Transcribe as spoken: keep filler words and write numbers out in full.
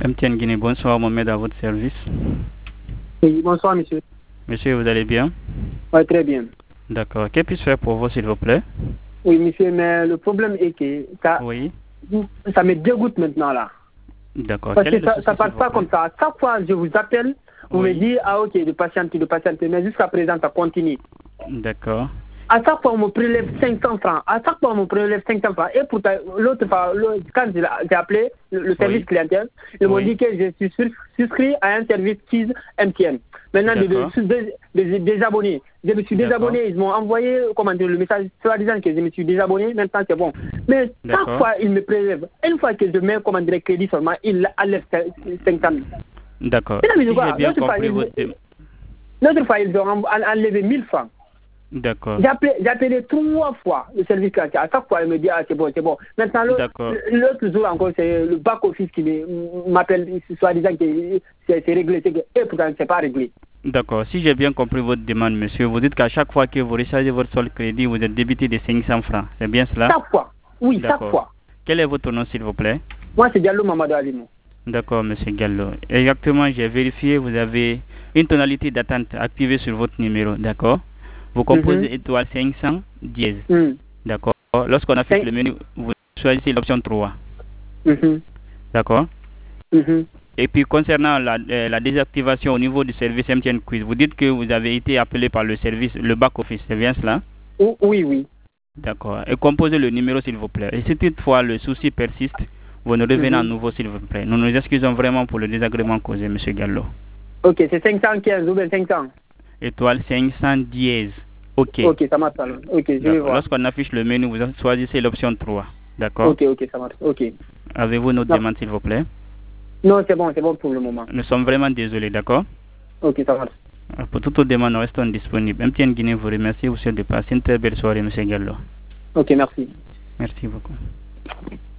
M T N Guinée, bonsoir, Mohamed à votre service. Oui, bonsoir monsieur. Monsieur, vous allez bien? Oui, très bien. D'accord. Que puis-je faire pour vous, s'il vous plaît? Oui, monsieur, mais le problème est que ça, oui. ça me dégoûte maintenant là. D'accord. Parce que ça ne passe pas comme ça. À chaque fois je vous appelle, vous oui. me dites, ah ok, de patienter, de patienter, mais jusqu'à présent, ça continue. D'accord. À chaque fois, on me prélève cinq cents francs. À chaque fois, on me prélève cinq cents francs. Et pourtant, l'autre fois, quand j'ai appelé le, le service oui. clientèle, ils m'ont oui. dit que je suis souscrit à un service Kiz M T N. Maintenant, je suis désabonné. Je me suis désabonné. Ils m'ont envoyé comment dire, le message soi-disant que je me suis désabonné. Maintenant, c'est bon. Mais chaque fois, ils me prélèvent. Une fois que je mets comment dire, crédit seulement, ils enlèvent cinquante mille. D'accord. Si j'ai bien compris votre... L'autre fois, ils ont enlevé mille francs. D'accord. J'ai appelé trois fois le service clientèle. À chaque fois, il me dit, ah, c'est bon, c'est bon. Maintenant, l'autre jour encore, c'est le back-office qui m'appelle, soi-disant que c'est réglé. Et pourtant, ce n'est pas réglé. D'accord. Si j'ai bien compris votre demande, monsieur, vous dites qu'à chaque fois que vous rechargez votre solde crédit, vous êtes débité de cinq cents francs. C'est bien cela? Chaque fois. Oui, chaque fois. Quel est votre nom, s'il vous plaît? Moi, c'est Diallo Mamadou Alimou. D'accord, monsieur Diallo. Exactement, j'ai vérifié, vous avez une tonalité d'attente activée sur votre numéro, d'accord? Vous composez mm-hmm. étoile cinq cents dièse. Mm. D'accord. Lorsqu'on affiche le menu, vous choisissez l'option trois. Mm-hmm. D'accord. Mm-hmm. Et puis concernant la, euh, la désactivation au niveau du service M T N Quiz, vous dites que vous avez été appelé par le service, le back-office, c'est bien cela? Oh, oui, oui. D'accord. Et composez le numéro, s'il vous plaît. Et si toutefois le souci persiste, vous nous revenez mm-hmm. à nouveau, s'il vous plaît. Nous nous excusons vraiment pour le désagrément causé, monsieur Gallo. Ok, c'est cinq cent quinze ou bien cinq cents? Étoile cinq cents dièse. Ok. Ok, ça marche alors. Ok, je vais voir. Lorsqu'on affiche le menu, vous choisissez l'option trois. D'accord. Ok, ok, ça marche. Ok. Avez-vous notre non. demande, s'il vous plaît? Non, c'est bon, c'est bon pour le moment. Nous sommes vraiment désolés, d'accord? Ok, ça marche. Pour toute autre demande, nous restons disponibles. M T N Guinée vous remercie. Vous souhaite de passer une très belle soirée, monsieur Gallo. Ok, merci. Merci beaucoup.